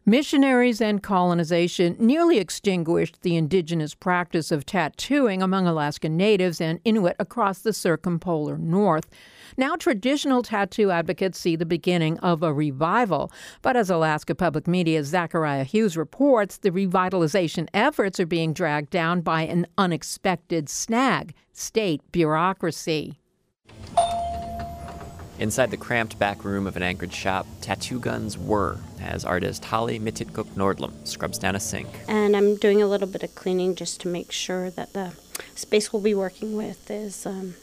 Missionaries and colonization nearly extinguished the indigenous practice of tattooing among Alaskan Natives and Inuit across the circumpolar North. Now, traditional tattoo advocates see the beginning of a revival. But as Alaska Public Media's Zachariah Hughes reports, the revitalization efforts are being dragged down by an unexpected snag: state bureaucracy. Inside the cramped back room of an Anchorage shop, tattoo guns whir as artist Holly Mititkuk Nordlum scrubs down a sink. And I'm doing a little bit of cleaning just to make sure that the space we'll be working with is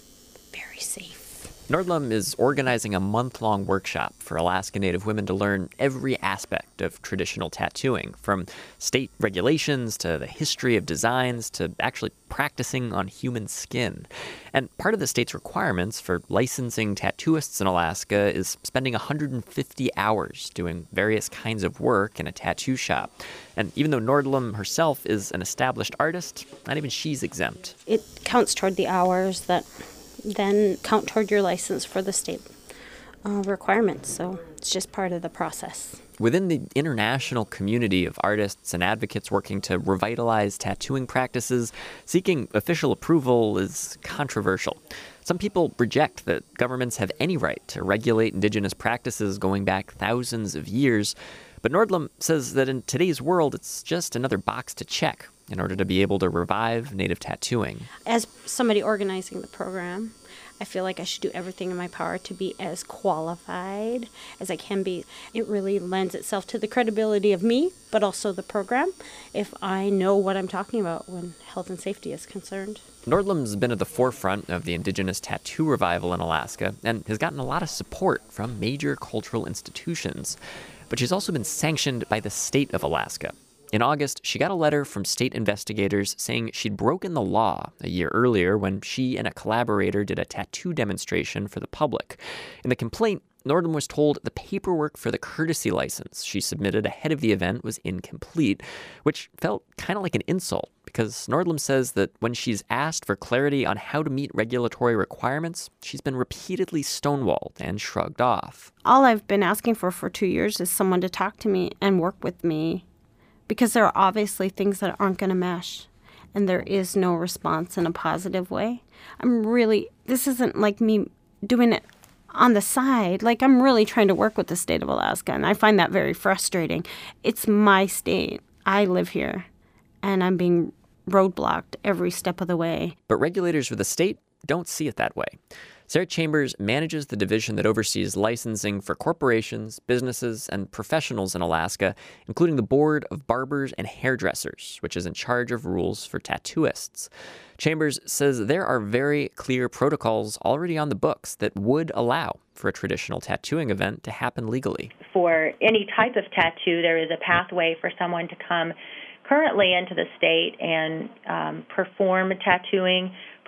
very safe. Nordlum is organizing a month-long workshop for Alaska Native women to learn every aspect of traditional tattooing, from state regulations to the history of designs to actually practicing on human skin. And part of the state's requirements for licensing tattooists in Alaska is spending 150 hours doing various kinds of work in a tattoo shop. And even though Nordlum herself is an established artist, not even she's exempt. It counts toward the hours that then count toward your license for the state requirements. So it's just part of the process. Within the international community of artists and advocates working to revitalize tattooing practices, seeking official approval is controversial. Some people reject that governments have any right to regulate indigenous practices going back thousands of years. But Nordlum says that in today's world, it's just another box to check in order to be able to revive Native tattooing. As somebody organizing the program, I feel like I should do everything in my power to be as qualified as I can be. It really lends itself to the credibility of me, but also the program, if I know what I'm talking about when health and safety is concerned. Nordlum's been at the forefront of the indigenous tattoo revival in Alaska and has gotten a lot of support from major cultural institutions. But she's also been sanctioned by the state of Alaska. In August, she got a letter from state investigators saying she'd broken the law a year earlier when she and a collaborator did a tattoo demonstration for the public. In the complaint, Nordlum was told the paperwork for the courtesy license she submitted ahead of the event was incomplete, which felt kind of like an insult because Nordlum says that when she's asked for clarity on how to meet regulatory requirements, she's been repeatedly stonewalled and shrugged off. All I've been asking for 2 years is someone to talk to me and work with me, because there are obviously things that aren't going to mesh, and there is no response in a positive way. This isn't like me doing it on the side. Like, I'm really trying to work with the state of Alaska, and I find that very frustrating. It's my state. I live here, and I'm being roadblocked every step of the way. But regulators for the state don't see it that way. Sarah Chambers manages the division that oversees licensing for corporations, businesses, and professionals in Alaska, including the Board of Barbers and Hairdressers, which is in charge of rules for tattooists. Chambers says there are very clear protocols already on the books that would allow for a traditional tattooing event to happen legally. For any type of tattoo, there is a pathway for someone to come currently into the state and perform tattooing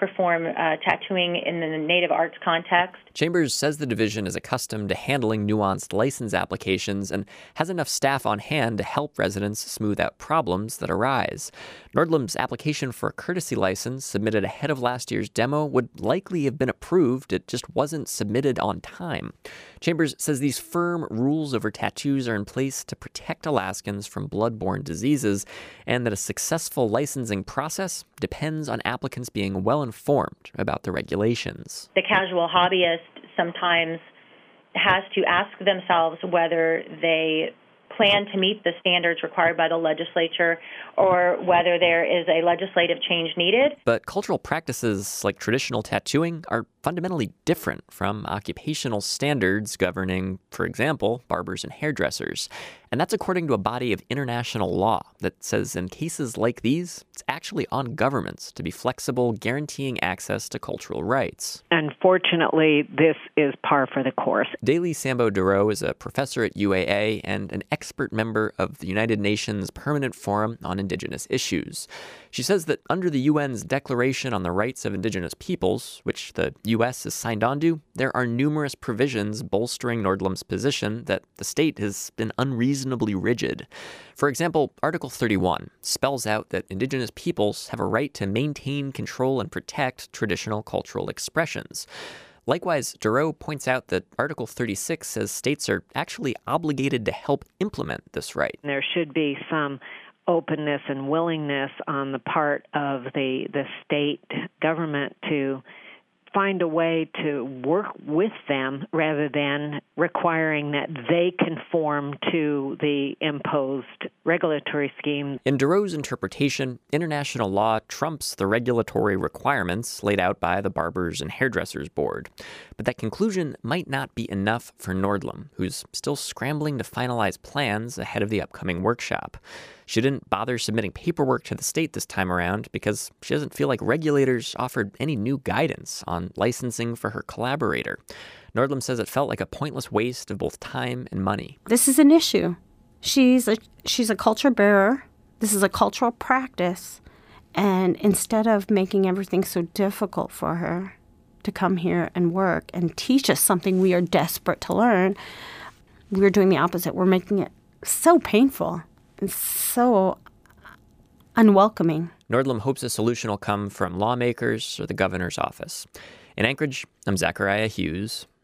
in the Native arts context. Chambers says the division is accustomed to handling nuanced license applications and has enough staff on hand to help residents smooth out problems that arise. Nordlum's application for a courtesy license submitted ahead of last year's demo would likely have been approved. It just wasn't submitted on time. Chambers says these firm rules over tattoos are in place to protect Alaskans from blood-borne diseases, and that a successful licensing process depends on applicants being well-informed about the regulations. The casual hobbyist sometimes has to ask themselves whether they plan to meet the standards required by the legislature or whether there is a legislative change needed. But cultural practices like traditional tattooing are fundamentally different from occupational standards governing, for example, barbers and hairdressers. And that's according to a body of international law that says in cases like these, it's actually on governments to be flexible, guaranteeing access to cultural rights. Unfortunately, this is par for the course. Daly Sambo-Duro is a professor at UAA and an expert member of the United Nations Permanent Forum on Indigenous Issues. She says that under the UN's Declaration on the Rights of Indigenous Peoples, which the U.S. has signed on to, there are numerous provisions bolstering Nordlum's position that the state has been unreasonably rigid. For example, Article 31 spells out that Indigenous peoples have a right to maintain, control, and protect traditional cultural expressions. Likewise, Dureau points out that Article 36 says states are actually obligated to help implement this right. There should be some openness and willingness on the part of the state government to find a way to work with them rather than requiring that they conform to the imposed regulatory scheme. In Dureau's interpretation, international law trumps the regulatory requirements laid out by the Barbers and Hairdressers Board. But that conclusion might not be enough for Nordlum, who's still scrambling to finalize plans ahead of the upcoming workshop. She didn't bother submitting paperwork to the state this time around because she doesn't feel like regulators offered any new guidance on licensing for her collaborator. Nordlum says it felt like a pointless waste of both time and money. This is an issue. She's a culture bearer. This is a cultural practice. And instead of making everything so difficult for her to come here and work and teach us something we are desperate to learn, we're doing the opposite. We're making it so painful and so unwelcoming. Nordlum hopes a solution will come from lawmakers or the governor's office. In Anchorage, I'm Zachariah Hughes.